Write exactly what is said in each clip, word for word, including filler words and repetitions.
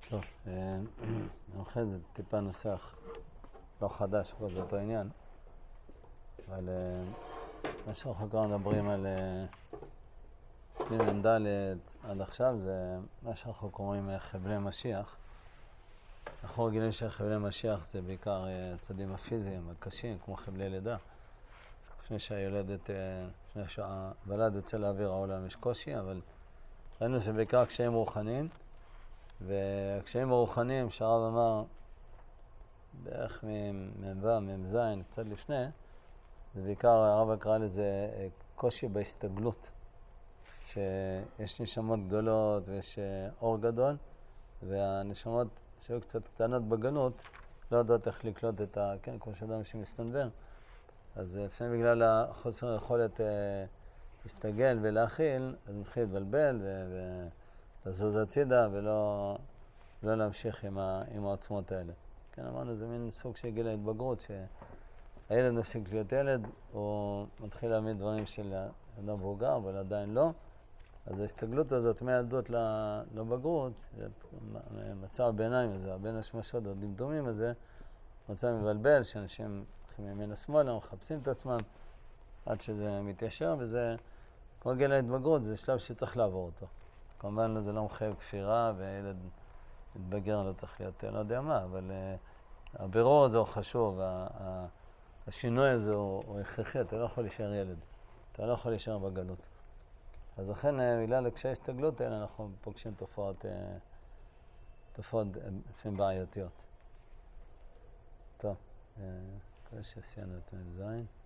טוב, אחרי זה טיפה נוסח לא חדש, אבל זה אותו עניין. אבל מה שאנחנו כבר מדברים על פנים ד' עד עכשיו זה מה שאנחנו קוראים חבלי משיח. אנחנו רגילים שחבלי משיח זה בעיקר הצדים הפיזיים, הקשים, כמו חבלי לידה. לפני שהילדת, לפני שהוולד יוצא לאוויר העולם יש קושי, אבל ראינו שזה בעיקר קשיים רוחניים. והקשיים הרוחניים שהרב אמר בערך ממ"ו, מ"ז, קצת לפני, זה בעיקר הרב קרא לזה קושי בהסתגלות, שיש נשמות גדולות ויש אור גדול, והנשמות שהיו קצת קטנות בגלות לא יודעות איך לקלוט את ה... כן, כמו שאדם שמסתנוור, אז לפעמים בגלל החוסר יכולת להסתגל ולהכיל, אז מתחיל להתבלבל ו... ו... לזוז הצידה ולא לא להמשיך עם, ה, עם העוצמות האלה. כן, אמרנו, זה מין סוג של גיל ההתבגרות, שהילד נפסיק להיות ילד, הוא מתחיל להעמיד דברים של אדם מבוגר, אבל עדיין לא. אז ההסתגלות הזאת מהילדות לבגרות, מצב הביניים הזה, בין השמשות הדמדומים הזה, מצב מבלבל, שאנשים הולכים ימין לשמאל, מחפשים את עצמם עד שזה מתיישר, וזה, כמו גיל ההתבגרות, זה שלב שצריך לעבור אותו. כמובן זה לא מחייב כפירה, וילד מתבגר לא צריך להיות, לא יודע מה, אבל uh, הבירור הזה הוא חשוב, וה, השינוי הזה הוא, הוא הכרחי, אתה לא יכול להישאר ילד, אתה לא יכול להישאר בגלות. אז לכן, בגלל לקשיי ההסתגלות האלה, אנחנו פוגשים תופעות, uh, תופעות לפעמים בעייתיות. טוב, כדי שסיימנו את מ"ז.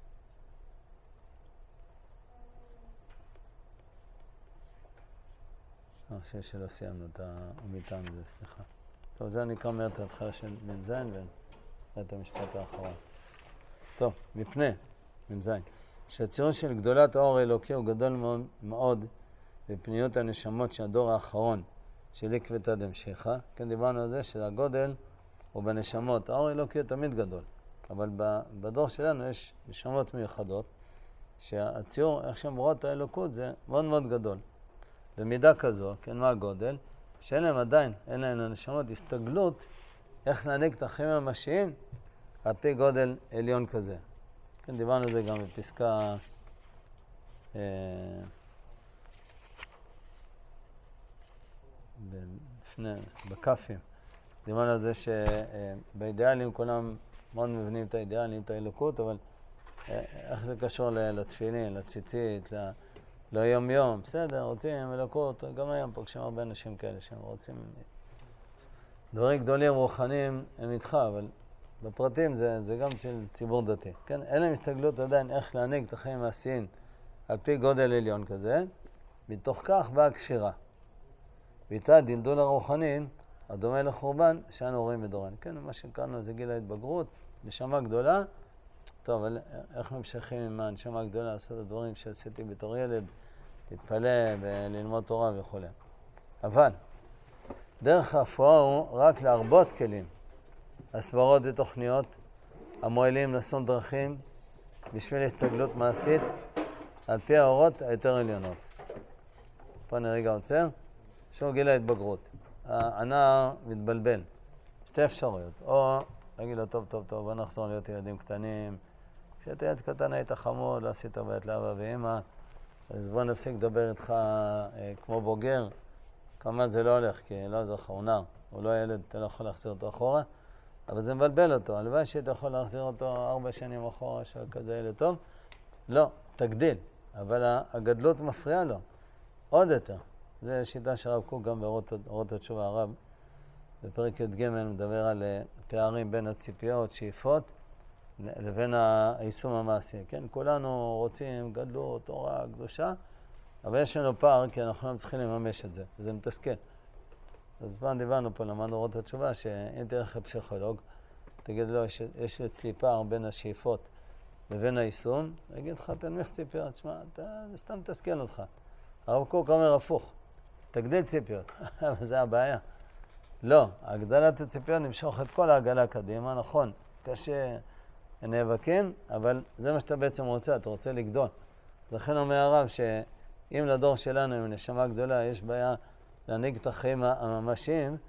אני חושב שלא סיימנו את המטעם הזה, סליחה. טוב, זה אני אומר את ההתחלה של מ"ז ואת המשפט האחרון. טוב, מפני, מ"ז, שהצירון של גדולת האור האלוקי הוא גדול מאוד בפניות הנשמות של הדור האחרון של עקבתא דמשיחא. כן, דיברנו על זה שהגודל הוא בנשמות. האור האלוקי הוא תמיד גדול, אבל בדור שלנו יש נשמות מיוחדות שהציור, איך שהן רואות האלוקות, זה מאוד מאוד גדול. במידה כזו, כן, מה הגודל? שאין להם עדיין, אין להם הנשמות, הסתגלות, איך להנהיג את החיים הממשיים על פי גודל עליון כזה. כן, דיברנו על זה גם בפסקה אה, בפני, בקפים. דיברנו על זה שבאידיאלים כולם מאוד מבינים את האידיאלים, את האלוקות, אבל אה, איך זה קשור לתפילין, לציצית, ל... לא יום יום, בסדר, רוצים אלוקות, גם היום פוגשים הרבה אנשים כאלה שהם רוצים דברים גדולים, רוחניים, הם איתך, אבל בפרטים זה, זה גם של ציבור דתי. כן? אין להם הסתגלות עדיין איך להנהיג את החיים המעשיים על פי גודל עליון כזה, מתוך כך באה הקשירה. ואיתה דלדול הרוחני, הדומה לחורבן, שאנו רואים בדורנו. כן, מה שקראנו זה גיל ההתבגרות, נשמה גדולה. טוב, אבל איך ממשיכים עם הנשמה הגדולה לעשות את הדברים שעשיתי בתור ילד, להתפלא וללמוד תורה וכו'. אבל דרך הרפואה הוא רק להרבות כלים, הסברות ותוכניות המועילים לשום דרכים בשביל הסתגלות מעשית על פי האורות היותר עליונות. פה אני רגע עוצר, שוב גיל ההתבגרות. הנער מתבלבל, שתי אפשרויות, או להגיד לו טוב טוב טוב, בוא נחזור להיות ילדים קטנים, כשאתה ילד קטן היית חמוד, לא עשית בית לאבא ואמא, אז בוא נפסיק לדבר איתך אה, כמו בוגר. כמובן זה לא הולך, כי לא זה חרונר, הוא לא ילד, אתה לא יכול להחזיר אותו אחורה, אבל זה מבלבל אותו. הלוואי שאתה יכול להחזיר אותו ארבע שנים אחורה, שכזה ילד טוב. לא, תגדיל, אבל הגדלות מפריעה לו, עוד יותר. זו שיטה שהרב קוק גם באורות התשובה הרב, בפרק י"ג מדבר על פערים בין הציפיות, שאיפות, לבין היישום המעשי. כן, כולנו רוצים גדלות, תורה, קדושה, אבל יש לנו פער כי אנחנו לא צריכים לממש את זה, וזה מתסכל. אז פעם דיברנו פה, למדנו אורות התשובה, שאם תלך לפסיכולוג, תגיד לו, יש, יש אצלי פער בין השאיפות לבין היישום, יגיד לך, תנמיך ציפיות, שמע, זה סתם מתסכל אותך. הרב קוק אומר הפוך, תגדיל ציפיות, אבל זה הבעיה. לא, הגדלת הציפיות נמשוך את כל העגלה קדימה, נכון, קשה, נאבקים, אבל זה מה שאתה בעצם רוצה, אתה רוצה לגדול. לכן אומר הרב שאם לדור שלנו עם נשמה גדולה יש בעיה להנהיג את החיים הממשיים,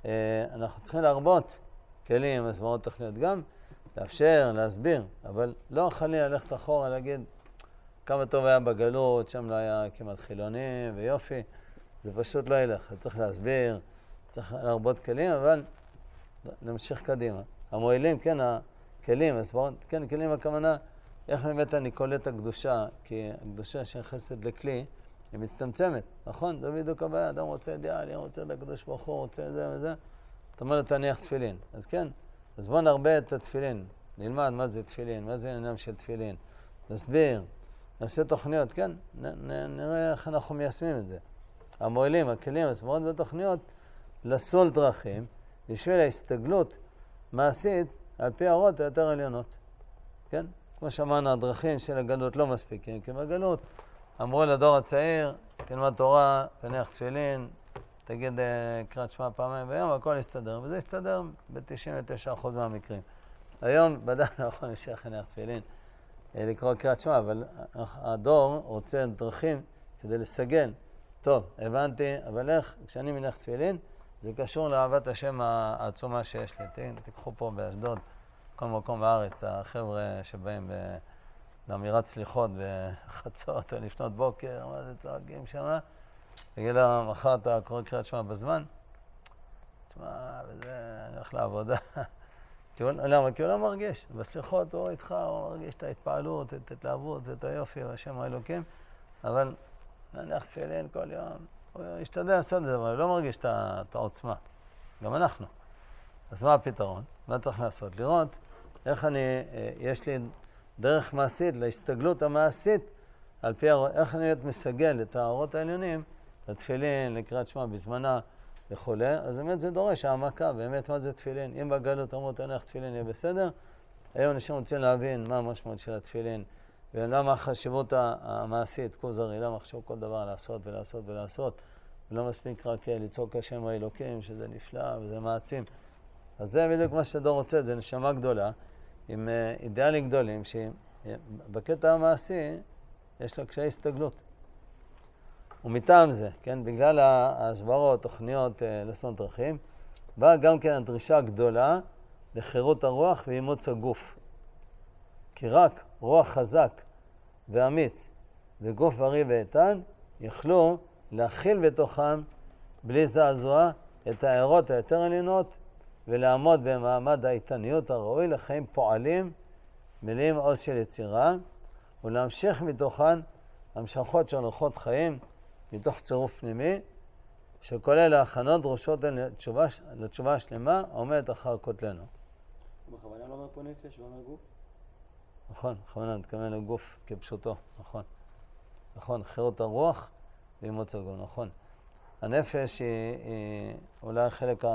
אנחנו צריכים להרבות כלים, הסברות תוכניות גם, לאפשר, להסביר, אבל לא חלילה ללכת אחורה, להגיד כמה טוב היה בגלות, שם לא היה כמעט חילוני ויופי, זה פשוט לא ילך, צריך להסביר, צריך להרבות כלים, אבל נמשיך קדימה. המועילים, כן, הכלים, הסברות, כן, כלים הכוונה, איך באמת אני קולט את הקדושה, כי הקדושה שנכנסת לכלי, היא מצטמצמת, נכון? זה בדיוק הבעיה, אדם רוצה אידיאלי, רוצה את הקדוש ברוך הוא, רוצה זה וזה, זאת אומרת, תניח תפילין. אז כן, אז בואו נרבה את התפילין, נלמד מה זה תפילין, מה זה עניין של תפילין, נסביר, נעשה תוכניות, כן, נ, נ, נראה איך אנחנו מיישמים את זה. המועילים, הכלים, הסברות והתוכניות, לסול דרכים, בשביל ההסתגלות מעשית על פי האורות היותר עליונות, כן? כמו שאמרנו, הדרכים של הגלות לא מספיקים, כי בגלות אמרו לדור הצעיר, תלמד תורה, תניח תפילין, תגיד קראת שמע פעמיים ביום, הכל יסתדר, וזה יסתדר ב-תשעים ותשעה אחוז מהמקרים. היום בדרך כלל יכול להמשיך להניח תפילין, לקרוא קראת שמע, אבל הדור רוצה דרכים כדי לסגל. טוב, הבנתי, אבל איך, כשאני מניח תפילין, זה קשור לאהבת השם העצומה שיש לי. תיקחו פה באשדוד, כל מקום בארץ, החבר'ה שבאים לאמירת סליחות בחצות או לפנות בוקר, מה זה צועקים שמה? תגיד לה, מחר אתה קורא קריאת שמע בזמן? תשמע, וזה, אני הולך לעבודה. למה? כי הוא לא מרגיש. בסליחות הוא איתך, הוא מרגיש את ההתפעלות, את ההתלהבות ואת היופי והשם האלוקים, אבל נניח תפילין כל יום. הוא ישתדל לעשות את זה, אבל הוא לא מרגיש את העוצמה. גם אנחנו. אז מה הפתרון? מה צריך לעשות? לראות איך אני, יש לי דרך מעשית, להסתגלות המעשית, על פי, איך אני מסגל את האורות העליונים, לתפילין, לקריאת שמע בזמנה וכו'. אז באמת זה דורש העמקה, באמת מה זה תפילין. אם בגלות אמרו תניח תפילין יהיה בסדר, היום אנשים רוצים להבין מה המשמעות של התפילין, ולמה החשיבות המעשית, כוזרי, למה חשוב כל דבר לעשות ולעשות ולעשות, ולא מספיק רק לצעוק השם האלוקים, שזה נפלא וזה מעצים. אז זה בדיוק מה שדור רוצה, זה נשמה גדולה, עם אידיאלים גדולים, שבקטע המעשי יש לה קשיי הסתגלות. ומטעם זה, כן, בגלל ההסברות, תוכניות לסון דרכים, באה גם כן הדרישה הגדולה לחירות הרוח ואימוץ הגוף. כי רק רוח חזק ואמיץ וגוף בריא ואיתן יכלו להכיל בתוכם בלי זעזוע את הערות היותר עליונות ולעמוד במעמד האיתניות הראוי לחיים פועלים מלאים עוז של יצירה ולהמשיך מתוכן המשכות של אורחות חיים מתוך צירוף פנימי שכולל ההכנות דרושות לתשובה, לתשובה שלמה עומדת אחר כותלנו. בכוונה לא אומר פה נפש, לא אומר גוף? נכון, בכוונה נתכוון לגוף כפשוטו, נכון. נכון, חירות הרוח ואימוץ הגוף, נכון. הנפש היא, היא אולי חלק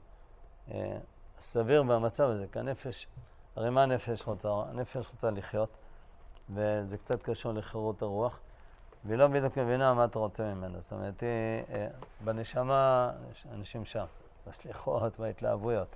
הסביר במצב הזה, כי הנפש, הרי מה הנפש רוצה? הנפש רוצה לחיות, וזה קצת קשור לחירות הרוח, והיא לא בדיוק מבינה מה אתה רוצה ממנו. זאת אומרת, היא, בנשמה, אנשים שם, בסליחות, בהתלהבויות.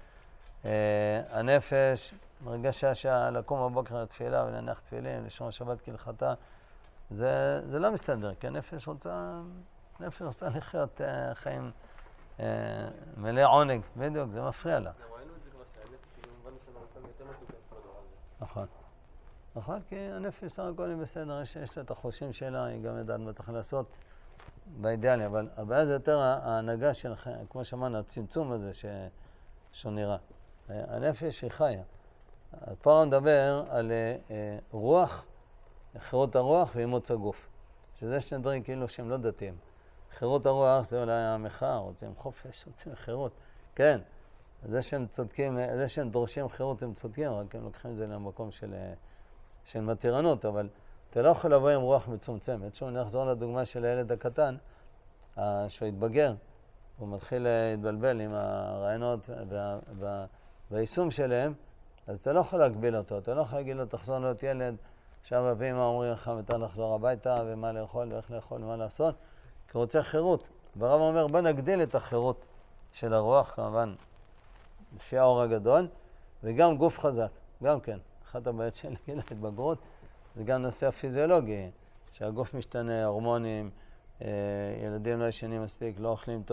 הנפש מרגשה שלקום בבוקר לתפילה ולהניח תפילין, לשמור שבת כהלכתה, זה, זה לא מסתדר, כי הנפש רוצה, נפש רוצה לחיות חיים מלא עונג, בדיוק, זה מפריע לה. ראינו את זה כבר שהנפש היא במובן של הרצון יותר מתוקן בדור הזה. נכון. נכון, כי הנפש סך הכל היא בסדר, יש, יש לה את החושים שלה, היא גם יודעת מה צריך לעשות באידיאלי, אבל הבעיה זה יותר ההנהגה של, כמו שאמרנו, הצמצום הזה ש, שנראה. הנפש היא חיה. פה מדבר על אה, רוח, חירות הרוח ואימוץ הגוף. שזה שני דברים כאילו שהם לא דתיים. חירות הרוח זה אולי המחאה, רוצים חופש, רוצים חירות. כן, זה שהם צודקים, זה שהם דורשים חירות הם צודקים, רק הם לוקחים את זה למקום של, של מתירנות, אבל אתה לא יכול לבוא עם רוח מצומצמת. שוב, נחזור לדוגמה של הילד הקטן, שהוא התבגר, הוא מתחיל להתבלבל עם הרעיונות וה, וה, והיישום שלהם, אז אתה לא יכול להגביל אותו, אתה לא יכול להגיד לו, תחזור להיות ילד, עכשיו אבימה אומרים לך מתי לחזור הביתה, ומה לאכול ואיך לאכול ומה לעשות, כי הוא רוצה חירות. והרב אומר, בוא נגדיל את החירות של הרוח, כמובן, לפי האור הגדול, וגם גוף חזק, גם כן. אחת הבעיות של גיל ההתבגרות, זה גם נושא הפיזיולוגי, שהגוף משתנה, הורמונים, ילדים לא ישנים מספיק, לא אוכלים טוב,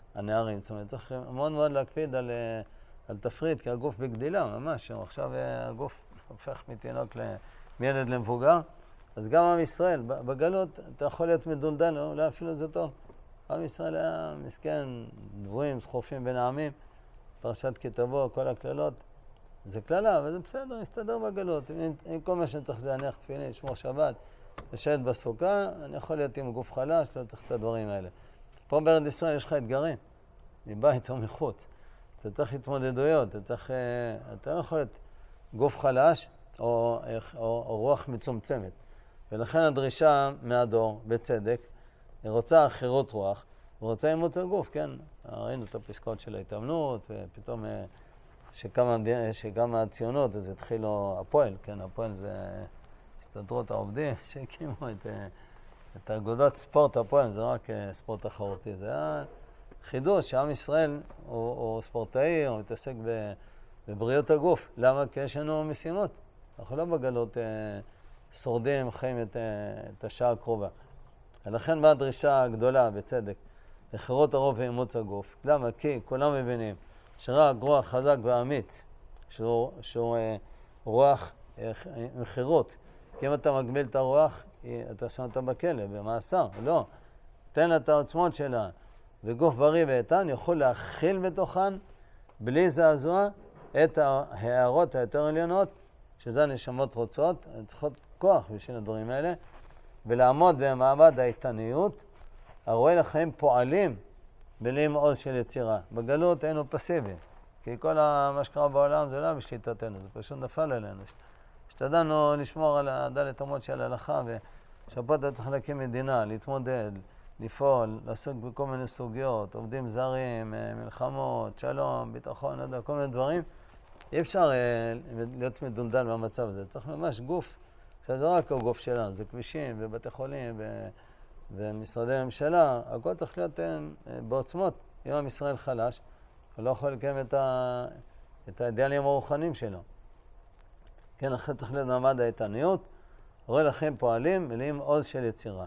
הנערים. זאת אומרת, צריך מאוד מאוד להקפיד על, על תפריט, כי הגוף בגדילה, ממש. עכשיו הגוף הופך מתינוק מילד למבוגר. אז גם עם ישראל, בגלות אתה יכול להיות מדולדל, אולי אפילו זה טוב. עם ישראל היה מסכן, דבויים, סחופים בין העמים, פרשת כתבו, כל הכללות. זה כללה, אבל זה בסדר, מסתדר בגלות. אם, אם כל מה שצריך זה להניח תפילין, לשמור שבת, לשבת בסוכה, אני יכול להיות עם גוף חלש, לא צריך את הדברים האלה. פה בארץ ישראל יש לך אתגרים, מבית או מחוץ. אתה צריך התמודדויות, אתה צריך, אתה לא יכול להיות גוף חלש או, או, או רוח מצומצמת. ולכן הדרישה מהדור, בצדק, היא רוצה חירות רוח, ורוצה אימוץ הגוף, כן? ראינו את הפסקאות של ההתאמנות, ופתאום שכמה, שכמה הציונות, אז התחילו הפועל, כן? הפועל זה הסתדרות העובדים שהקימו את, את האגודות ספורט הפועל, זה רק ספורט תחרותי. זה היה חידוש שעם ישראל הוא, הוא ספורטאי, הוא מתעסק בבריאות הגוף. למה? כי יש לנו משימות. אנחנו לא בגלות שורדים, חיים את, את השעה הקרובה. ולכן באה דרישה גדולה, בצדק, לחירות הרוב ואימוץ הגוף. למה? כי כולם מבינים שרק רוח חזק ואמיץ, שהוא, שהוא אה, רוח אה, מחירות. כי אם אתה מגביל את הרוח, אתה שם אותה בכלא, במאסר. לא. תן לה את העוצמות שלה. וגוף בריא ואיתן יכול להכיל בתוכן, בלי זעזוע, את ההערות היותר עליונות, שזה הנשמות רוצות, הן צריכות כוח בשביל הדברים האלה, ולעמוד במעמד האיתניות, הרואה לחיים פועלים בלי מעוז של יצירה. בגלות היינו פסיביים, כי כל מה שקרה בעולם זה לא בשליטתנו, זה פשוט נפל עלינו. השתדלנו לשמור על הדלת אמות של ההלכה, ושפה אתה צריך להקים מדינה, להתמודד, לפעול, לעסוק בכל מיני סוגיות, עובדים זרים, מלחמות, שלום, ביטחון, לא יודע, כל מיני דברים. אי אפשר להיות מדולדל במצב הזה, צריך ממש גוף. זה לא רק הגוף שלנו, זה כבישים ובתי חולים ו... ומשרדי ממשלה, הכל צריך להיות בעוצמות. אם עם ישראל חלש, הוא לא יכול לקיים את, ה... את האידיאלים הרוחניים שלו. כן, אחרי צריך להיות מעמד האיתניות, רואה לכם פועלים, מלאים עוז של יצירה.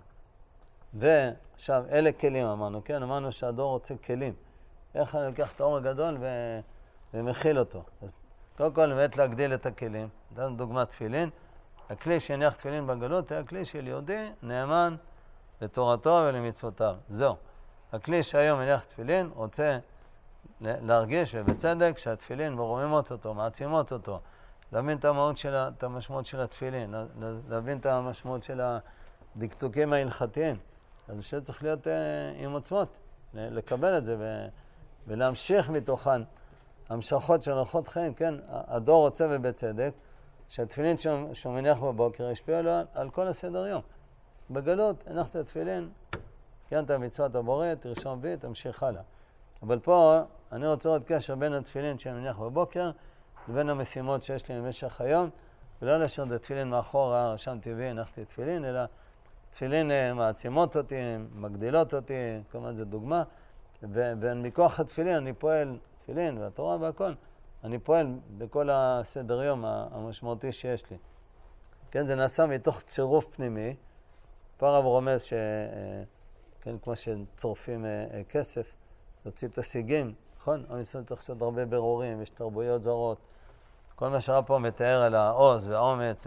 ועכשיו, אלה כלים אמרנו, כן? אמרנו שהדור רוצה כלים. איך אני לוקח את האור הגדול ו... ומכיל אותו. אז קודם כל, באמת להגדיל את הכלים. נתנו דוגמת תפילין. הכלי שהניח תפילין בגלות היה הכלי של יהודי נאמן לתורתו ולמצוותיו. זהו. הכלי שהיום הניח תפילין רוצה להרגיש, ובצדק, שהתפילין מרוממות אותו, מעצימות אותו, להבין את המהות של, את המשמעות של התפילין, להבין את המשמעות של הדקדוקים ההלכתיים. אז בשביל צריך להיות אה, עם עוצמות, לקבל את זה ו, ולהמשיך מתוכן המשכות של אורחות חיים. כן, הדור רוצה ובצדק, שהתפילין שהוא מניח בבוקר ישפיע לו על, על כל הסדר יום. בגלות, הנחת התפילין, קיימת מצוות הבורא, תרשום בי, תמשיך הלאה. אבל פה אני רוצה עוד קשר בין התפילין שאני מניח בבוקר, לבין המשימות שיש לי במשך היום, ולא להשאיר את התפילין מאחורה, רשמתי בי, הנחתי תפילין, אלא תפילין מעצימות אותי, מגדילות אותי, כלומר זו דוגמה, ומכוח התפילין אני פועל, תפילין והתורה והכל, אני פועל בכל הסדר יום המשמעותי שיש לי. כן, זה נעשה מתוך צירוף פנימי, פה הרב רומז ש... כן, כמו שצורפים כסף, להוציא את השיגים, נכון? עם ישראל צריך לעשות הרבה ברורים, יש תרבויות זרות. כל מה שהרב פה מתאר על העוז והאומץ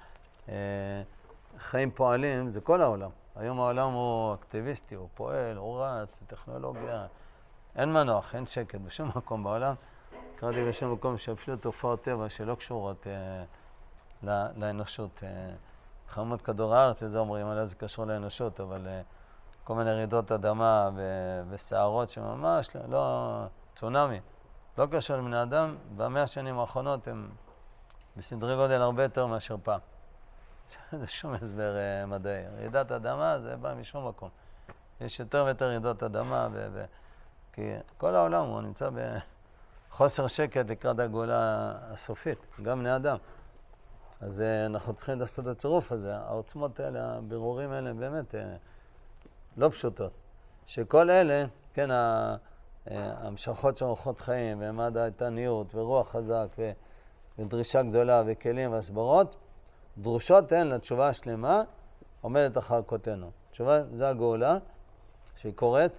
והחיים פועלים, זה כל העולם. היום העולם הוא אקטיביסטי, הוא פועל, הוא רץ, טכנולוגיה. אין מנוח, אין שקט בשום מקום בעולם. קראתי בשום מקום שאפילו תופעות טבע שלא קשורות אה, לאנושות. אה, חמות כדור הארץ, וזה אומרים, עליה זה קשור לאנושות, אבל אה, כל מיני רעידות אדמה ו- וסערות שממש לא, לא צונאמי, לא קשור לבני אדם. במאה השנים האחרונות הם בסדרי גודל הרבה יותר מאשר פעם. זה שום הסבר אה, מדעי. רעידת אדמה זה בא משום מקום. יש יותר ויותר רעידות אדמה, ו- ו- כי כל העולם הוא נמצא בחוסר שקט לקראת הגאולה הסופית, גם בני אדם. אז אה, אנחנו צריכים לעשות את הצירוף הזה. העוצמות האלה, הבירורים האלה, באמת אה, לא פשוטות. שכל אלה, כן, המשכות של אורחות חיים, ומעמד האיתניות, ורוח חזק, ו- ודרישה גדולה, וכלים והסברות, דרושות הן לתשובה השלמה, עומדת אחר כותנו. תשובה זה הגאולה שהיא קורית,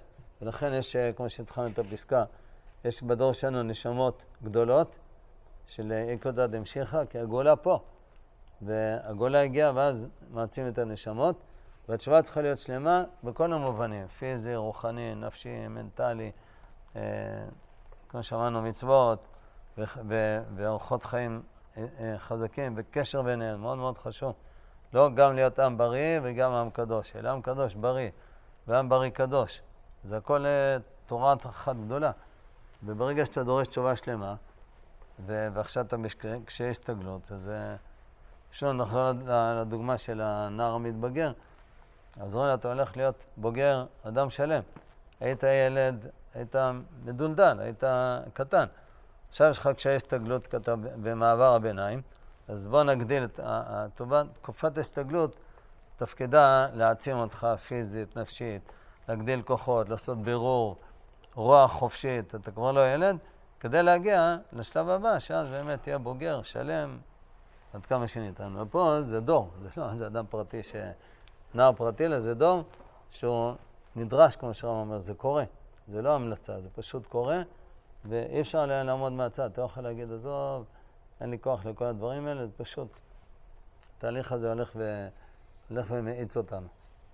ולכן יש, כמו שהתחלנו את הפסקה, יש בדור שלנו נשמות גדולות של איקודא דמשיחא, כי הגאולה פה. והגאולה הגיעה ואז מעצים את הנשמות, והתשובה צריכה להיות שלמה בכל המובנים, פיזי, רוחני, נפשי, מנטלי, אה, כמו שאמרנו, מצוות ואורחות חיים אה, אה, חזקים, וקשר ביניהם, מאוד מאוד חשוב. לא גם להיות עם בריא וגם עם קדוש, אלא עם קדוש בריא ועם בריא קדוש. זה הכל אה, תורה אחת גדולה. וברגע שאתה דורש תשובה שלמה, ועכשיו אתה קשיי הסתגלות, אז שוב נחזור לדוגמה של הנער המתבגר. אז רואה, אתה הולך להיות בוגר, אדם שלם. היית ילד, היית מדולדל, היית קטן. עכשיו יש לך קשיי הסתגלות כתב במעבר הביניים, אז בוא נגדיל את תקופת ההסתגלות, תפקידה להעצים אותך פיזית, נפשית, להגדיל כוחות, לעשות בירור, רוח חופשית, אתה כבר לא ילד, כדי להגיע לשלב הבא, שאז באמת תהיה בוגר, שלם, עד כמה שניתן. ופה זה דור, זה לא, זה אדם פרטי, ש... נער פרטי לזה דור, שהוא נדרש, כמו שרם אומר, זה קורה. זה לא המלצה, זה פשוט קורה, ואי אפשר לעמוד מהצד. אתה יכול להגיד, עזוב, אין לי כוח לכל הדברים האלה, זה פשוט. התהליך הזה הולך, ו... הולך ומאיץ אותנו.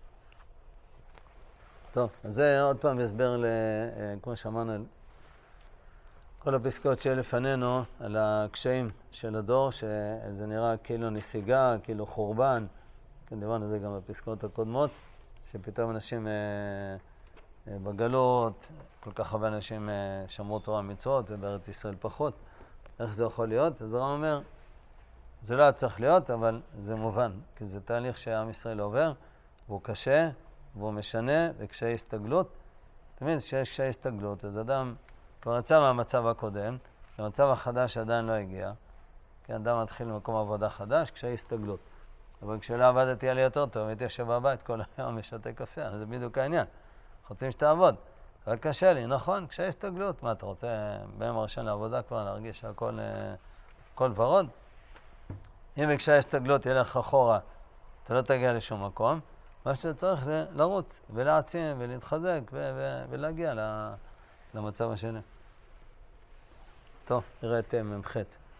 טוב, אז זה עוד פעם הסבר, ל... כמו שאמרנו, כל הפסקאות שיהיה לפנינו על הקשיים של הדור, שזה נראה כאילו נסיגה, כאילו חורבן. כן, דיברנו על זה גם בפסקאות הקודמות, שפתאום אנשים אה, אה, בגלות, כל כך הרבה אנשים אה, שמרו תורה מצוות, ובארץ ישראל פחות. איך זה יכול להיות? אז הרב אומר, זה לא היה צריך להיות, אבל זה מובן, כי זה תהליך שעם ישראל עובר, והוא קשה, והוא משנה, וקשיי הסתגלות. תמיד שיש קשיי הסתגלות, אז אדם כבר יצא מהמצב הקודם, המצב החדש עדיין לא הגיע, כי אדם מתחיל למקום עבודה חדש, קשיי הסתגלות. אבל כשלא עבדתי היה לי יותר טוב, הייתי יושב בבית כל היום משתה קפה, אז זה בדיוק העניין. רוצים שתעבוד. אבל קשה לי, נכון, קשיי הסתגלות. מה, אתה רוצה ביום הראשון לעבודה כבר להרגיש שהכל הכל ורוד? אם בקשיי הסתגלות ילך אחורה, אתה לא תגיע לשום מקום. מה שאתה צריך זה לרוץ ולהעצים ולהתחזק ו- ו- ולהגיע למצב השני. טוב, נראה את ממ"ח.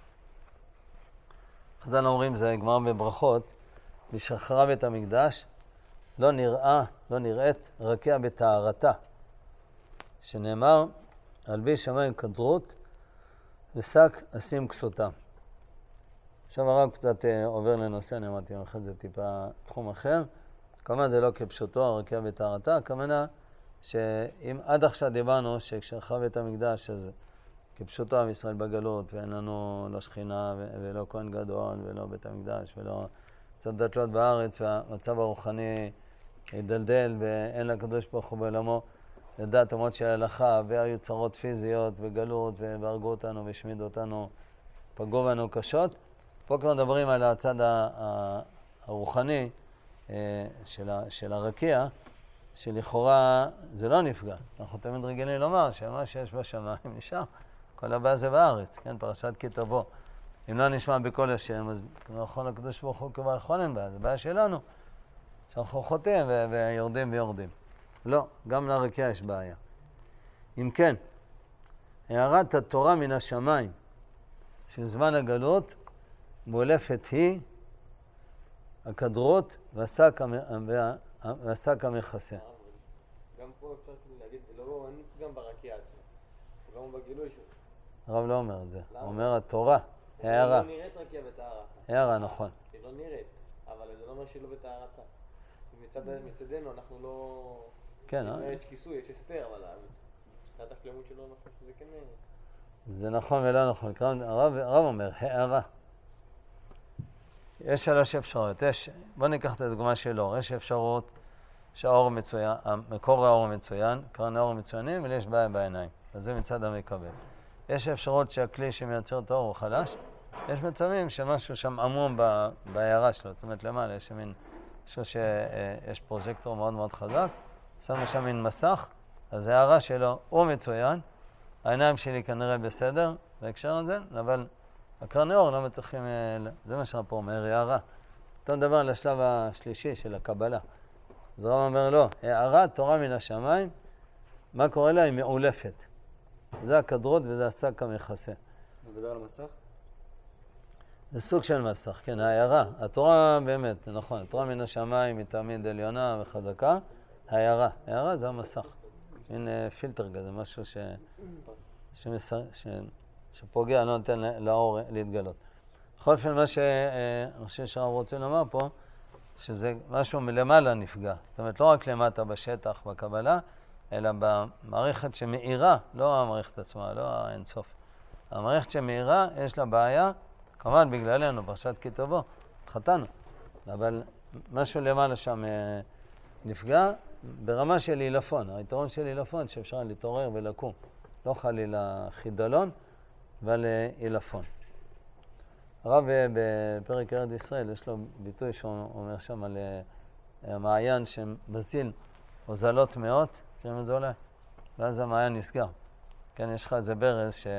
חז"ל אומרים, זה גמרא בברכות, משחרב את המקדש, לא נראה, לא נראית רקיע בטהרתה, שנאמר, על בי שמיים כדרות ושק אשים כסותם. עכשיו הרב קצת עובר לנושא, אני אמרתי, אני אחרי זה טיפה תחום אחר. כמובן זה לא כפשוטו, הרקיע בטהרתה, הכוונה שאם עד עכשיו דיברנו שכשחרב את המקדש, אז כפשוטו עם ישראל בגלות, ואין לנו לא שכינה ולא כהן גדול ולא בית המקדש ולא צדות תלות בארץ, והמצב הרוחני דלדל ואין לקדוש ברוך הוא בעולמו לדעת אמות של הלכה, והיו צרות פיזיות וגלות והרגו אותנו והשמידו אותנו, פגעו בנו קשות. פה כבר מדברים על הצד הרוחני של, של הרקיע, שלכאורה זה לא נפגע. אנחנו תמיד רגילים לומר שמה שיש בשמיים נשאר. כל הבא זה בארץ, כן? פרשת כי תבוא. אם לא נשמע בכל השם, אז נכון לקדוש ברוך הוא כבר יכול אין בעיה, זה בעיה שלנו. שאנחנו חוטאים ו- ויורדים ויורדים. לא, גם לרקיע יש בעיה. אם כן, הערת התורה מן השמיים של זמן הגלות, מולפת היא הכדרות והשק המכסה. גם פה אפשר להגיד, זה לא, אין גם ברקיע עצמו, גם בגילוי שלו. הרב לא אומר את זה, הוא אומר התורה, הערה. היא לא נראית רקיע בטהרה. הערה, נכון. היא לא נראית, אבל זה לא אומר שהיא לא בטהרתה. מצדנו אנחנו לא... כן, אה? יש כיסוי, יש הסתר, אבל מבחינת השלמות שלו אנחנו חושב שזה כן... זה נכון ולא נכון. הרב אומר, הערה. יש שלוש אפשרויות. יש, בוא ניקח את הדוגמה של אור. יש אפשרות שהאור מצוין, מקור האור מצוין, קרני האור מצוינים, ויש בעיה בעיניים. אז זה מצד המקבל. יש אפשרות שהכלי שמייצר את האור הוא חלש. יש מצבים שמשהו שם עמום בהערה שלו. זאת אומרת, למעלה יש מין, משהו שיש פרוז'קטור מאוד מאוד חזק, שמו שם מין מסך, אז ההערה שלו הוא מצוין, העיניים שלי כנראה בסדר בהקשר הזה, אבל הקרני אור לא מצליחים, זה מה שאנחנו פה אומר, הערה. אתה מדבר על השלב השלישי של הקבלה. אז הרב אומר לא, הערה תורה מן השמיים, מה קורה לה? היא מעולפת. זה הכדרות וזה השק המכסה. מדבר על המסך? זה סוג של מסך, כן, העיירה. התורה באמת, נכון, התורה מן השמיים היא תמיד עליונה וחזקה. העיירה, העיירה זה המסך. הנה פילטר כזה, משהו ש... שמסר... ש... שפוגע, לא נותן לאור להתגלות. בכל אופן, מה שאני חושב שהרב רוצה לומר פה, שזה משהו מלמעלה נפגע. זאת אומרת, לא רק למטה בשטח, בקבלה, אלא במערכת שמאירה, לא המערכת עצמה, לא האינסוף. המערכת שמאירה, יש לה בעיה, כמובן בגללנו, פרשת כי תבוא, חטאנו. אבל משהו למעלה שם נפגע ברמה של עילפון. היתרון של עילפון שאפשר להתעורר ולקום. לא חלילה חידלון, אבל עילפון. הרב בפרק ארץ ישראל, יש לו ביטוי שהוא אומר שם על המעיין שמזיל הוזלות מאות, קוראים את זה אולי? ואז המעיין נסגר. כן, יש לך איזה ברז, ש...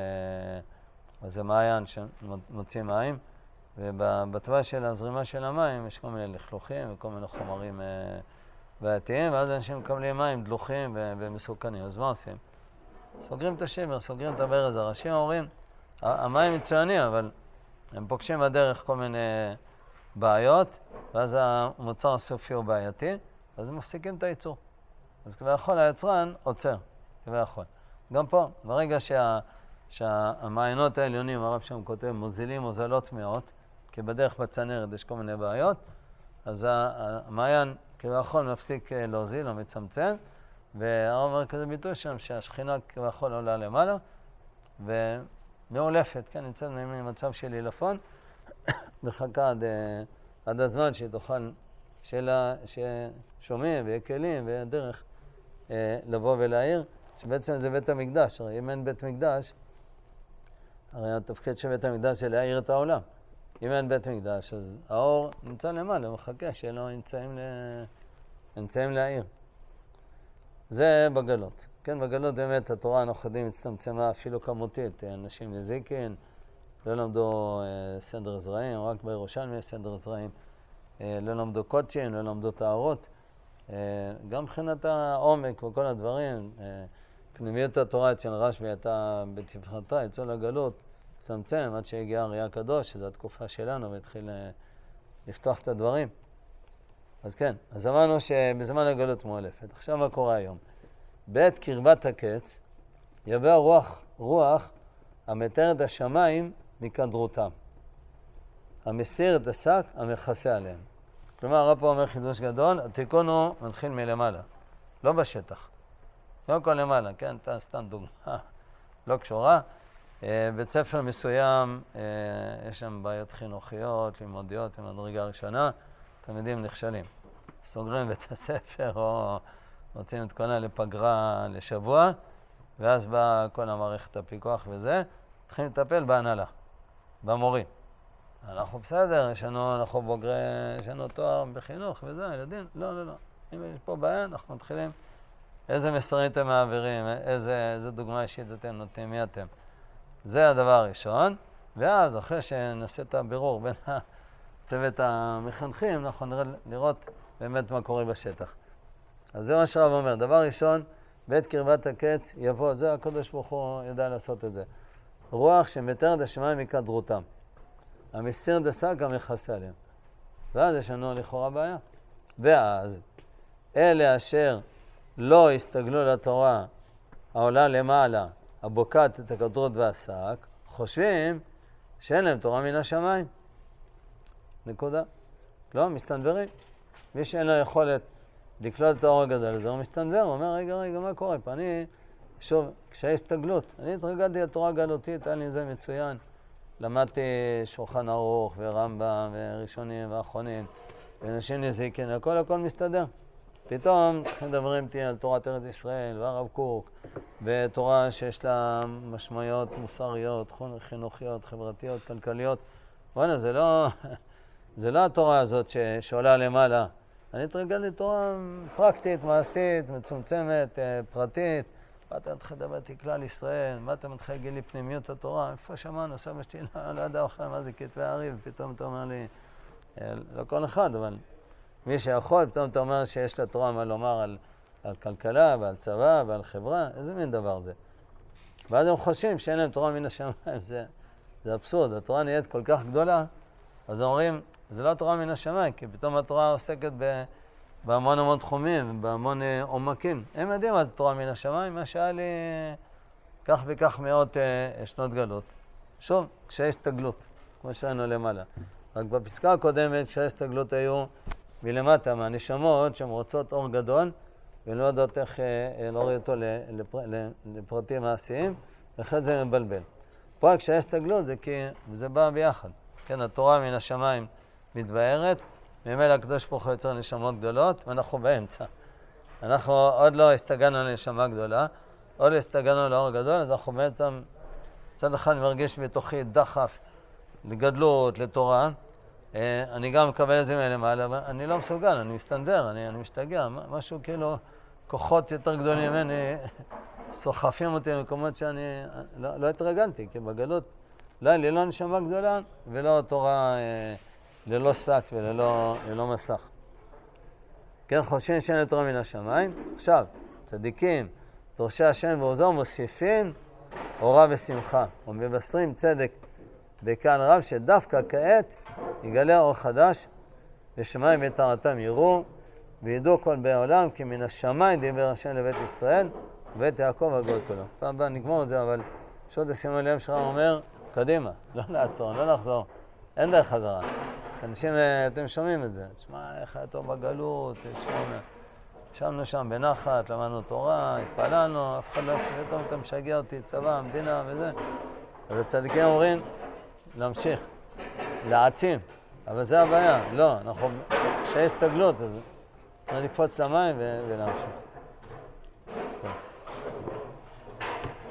זה מעיין שמוציא מים, ובתוואי של הזרימה של המים יש כל מיני לכלוכים וכל מיני חומרים בעייתיים, ואז אנשים מקבלים מים דלוחים ומסוכנים. אז מה עושים? סוגרים את השבר, סוגרים את הברז. הראשים אומרים, המים מצוינים, אבל הם פוגשים בדרך כל מיני בעיות, ואז המוצר הסופי הוא בעייתי, אז הם מפסיקים את הייצור. אז כביכול היצרן עוצר, כביכול. גם פה, ברגע שה, שהמעיינות העליונים, הרב שם כותב, מוזילים מוזלות מאוד, כי בדרך בצנרת יש כל מיני בעיות, אז המעיין כביכול מפסיק להוזיל או מצמצם, והרב אומר כזה ביטוי שם, שהשכינה כביכול עולה למעלה, ומעולפת, כן, נמצאת במצב של עילפון, וחכה עד, עד הזמן שהיא תוכל, שאלה ששומעים ויקלים והדרך אה, לבוא ולהעיר, שבעצם זה בית המקדש. הרי אם אין בית מקדש, הרי התפקיד של בית המקדש זה להעיר את העולם. אם אין בית מקדש, אז האור נמצא למעלה, הוא מחכה שיהיה לו אמצעים, לה... אמצעים להעיר. זה בגלות. כן, בגלות באמת התורה הנוכחים הצטמצמה אפילו כמותית. אנשים נזיקין, לא למדו אה, סדר זרעים, רק בירושלמי יש סדר זרעים. אה, לא למדו קודשים, לא למדו טהרות. אה, גם מבחינת העומק וכל הדברים, אה, פנימיות התורה אצל רשב"י הייתה בתפארתה, יצאו לגלות, הצטמצם עד שהגיע האריה הקדוש, שזו התקופה שלנו, והתחיל אה, לפתוח את הדברים. אז כן, אז אמרנו שבזמן הגלות מואלפת. עכשיו מה קורה היום? בעת קרבת הקץ, יבוא רוח, רוח המתאר את השמיים מכדרותם. המסיר את השק, המכסה עליהם. כלומר, הרב פה אומר חידוש גדול, התיקון הוא מתחיל מלמעלה, לא בשטח. לא כל למעלה, כן? אתה סתם דוגמה, לא קשורה. בית ספר מסוים, יש שם בעיות חינוכיות, לימודיות, במדרגה ראשונה, תלמידים נכשלים. סוגרים בית הספר או מוצאים את כונה לפגרה לשבוע, ואז באה כל המערכת הפיקוח וזה, צריכים לטפל בהנהלה, במורים. אנחנו בסדר, יש לנו, אנחנו בוגרי, יש לנו תואר בחינוך וזה, ילדים, לא, לא, לא. אם יש פה בעיה, אנחנו מתחילים, איזה מסרים אתם מעבירים, איזה, איזה דוגמה אישית אתם נותנים, מי אתם. זה הדבר הראשון, ואז אחרי שנעשה את הבירור בין הצוות המחנכים, אנחנו נראה לראות באמת מה קורה בשטח. אז זה מה שהרב אומר. דבר ראשון, בעת קרבת הקץ יבוא, זה הקדוש ברוך הוא יודע לעשות את זה. רוח שמתאר את השמיים מכדרותם. המסיר את השק המכסה עליהם. ואז יש לנו לכאורה בעיה. ואז אלה אשר לא הסתגלו לתורה העולה למעלה, הבוקעת את הכדרות והשק, חושבים שאין להם תורה מן השמיים. נקודה. לא, מסתנברים. מי שאין לו יכולת לקלוט את האור הגדול הזה, הוא מסתנבר, הוא אומר, רגע, רגע, מה קורה פה? אני, שוב, כשהי הסתגלות, אני התרגלתי לתורה הגלותית, היה לי זה מצוין. למדתי שולחן ערוך ורמב"ם וראשונים ואחרונים, ואנשים נזיקין, הכל הכל מסתדר. פתאום מדברים איתי על תורת ארץ ישראל והרב קוק, ותורה שיש לה משמעויות מוסריות, חינוכיות, חברתיות, כלכליות. בוא'נה, זה לא, זה לא התורה הזאת ש, שעולה למעלה. אני התרגלתי תורה פרקטית, מעשית, מצומצמת, פרטית. באת מתחיל לדבר איתי כלל ישראל, באת מתחיל להגיד לי פנימיות התורה, איפה שמענו, סבא שלי לא ידע אוכל מה זה כתבי הריב, פתאום אתה אומר לי, לא כל אחד, אבל מי שיכול, פתאום אתה אומר שיש לתורה מה לומר על, על כלכלה ועל צבא ועל חברה, איזה מין דבר זה? ואז הם חושבים שאין להם תורה מן השמיים, זה, זה אבסורד, התורה נהיית כל כך גדולה, אז אומרים, זה לא תורה מן השמיים, כי פתאום התורה עוסקת ב, בהמון המון תחומים, בהמון אה, עומקים. הם יודעים מה זה תורה מן השמיים, מה שהיה לי כך וכך מאות אה, שנות גלות. שוב, קשיי הסתגלות, כמו שראינו למעלה. רק בפסקה הקודמת, קשיי הסתגלות היו מלמטה, מהנשמות שהן רוצות אור גדול, ולא יודעות איך אה, להוריד אותו לפר, לפרטים מעשיים, ואחרי זה מבלבל. פה קשיי הסתגלות זה כי זה בא ביחד. כן, התורה מן השמיים מתבארת, ממילא הקדוש ברוך הוא יוצר נשמות גדולות, ואנחנו באמצע. אנחנו עוד לא הסתגלנו על נשמה גדולה, עוד לא הסתגלנו לאור גדול, אז אנחנו בעצם, צד אחד מרגיש בתוכי דחף לגדלות, לתורה. אני גם מקבל את זה מלמעלה, אבל אני לא מסוגל, אני מסתנדר, אני, אני משתגע, משהו כאילו, כוחות יותר גדולים ממני סוחפים אותי למקומות שאני לא, לא התרגלתי, כי בגלות לא היה לי לא נשמה גדולה ולא תורה אה, ללא שק וללא ללא מסך. כן, חושבים שאין תורה מן השמיים. עכשיו, צדיקים, דורשי השם ועוזו מוסיפים אורה ושמחה, ומבשרים צדק בקהל רב שדווקא כעת יגלה אור חדש ושמיים ותורתם יראו וידעו כל באי העולם כי מן השמיים דיבר השם לבית ישראל ובית יעקב הגוי כולו. פעם הבאה נגמור את זה, אבל שוד הסימן אליהם שרם אומר, קדימה, לא לעצור, לא לחזור, אין דרך חזרה. אנשים, אתם שומעים את זה, תשמע, איך היה טוב בגלות, תשמע, ישבנו שם בנחת, למדנו תורה, התפללנו, אף אחד לא יפגע טוב, אתה משגע אותי, צבא, המדינה וזה. אז הצדיקים אומרים, להמשיך, להעצים, אבל זה הבעיה, לא, אנחנו, כשיש הסתגלות, אז צריך לקפוץ למים ולהמשיך.